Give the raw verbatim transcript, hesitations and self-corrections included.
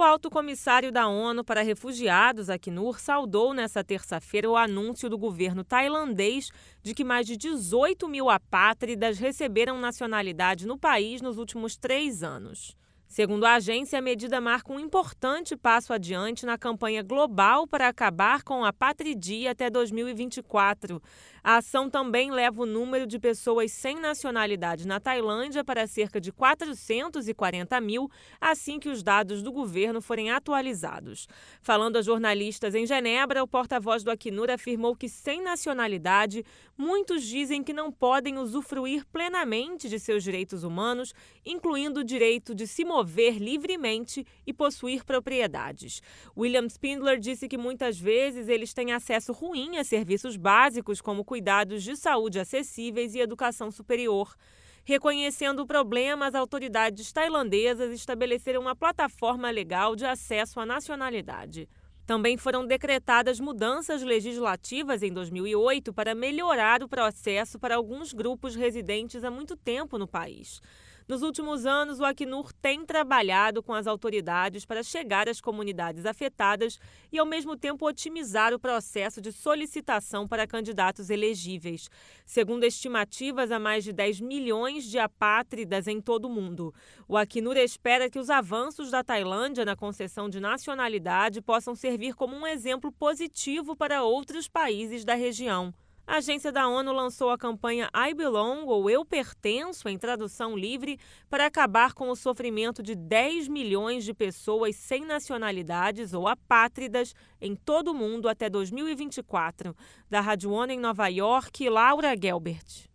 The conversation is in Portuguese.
O alto comissário da ONU para Refugiados, Acnur, saudou nesta terça-feira o anúncio do governo tailandês de que mais de dezoito mil apátridas receberam nacionalidade no país nos últimos três anos. Segundo a agência, a medida marca um importante passo adiante na campanha global para acabar com a apatridia até dois mil e vinte e quatro. A ação também leva o número de pessoas sem nacionalidade na Tailândia para cerca de quatrocentos e quarenta mil, assim que os dados do governo forem atualizados. Falando a jornalistas em Genebra, o porta-voz do Acnur afirmou que, sem nacionalidade, muitos dizem que não podem usufruir plenamente de seus direitos humanos, incluindo o direito de se mover mover livremente e possuir propriedades. William Spindler disse que muitas vezes eles têm acesso ruim a serviços básicos como cuidados de saúde acessíveis e educação superior. Reconhecendo o problema, as autoridades tailandesas estabeleceram uma plataforma legal de acesso à nacionalidade. Também foram decretadas mudanças legislativas em dois mil e oito para melhorar o processo para alguns grupos residentes há muito tempo no país. Nos últimos anos, o Acnur tem trabalhado com as autoridades para chegar às comunidades afetadas e, ao mesmo tempo, otimizar o processo de solicitação para candidatos elegíveis. Segundo estimativas, há mais de dez milhões de apátridas em todo o mundo. O Acnur espera que os avanços da Tailândia na concessão de nacionalidade possam servir como um exemplo positivo para outros países da região. A agência da ONU lançou a campanha I Belong, ou Eu Pertenço, em tradução livre, para acabar com o sofrimento de dez milhões de pessoas sem nacionalidades ou apátridas em todo o mundo até dois mil e vinte e quatro. Da Rádio ONU em Nova York, Laura Gelbert.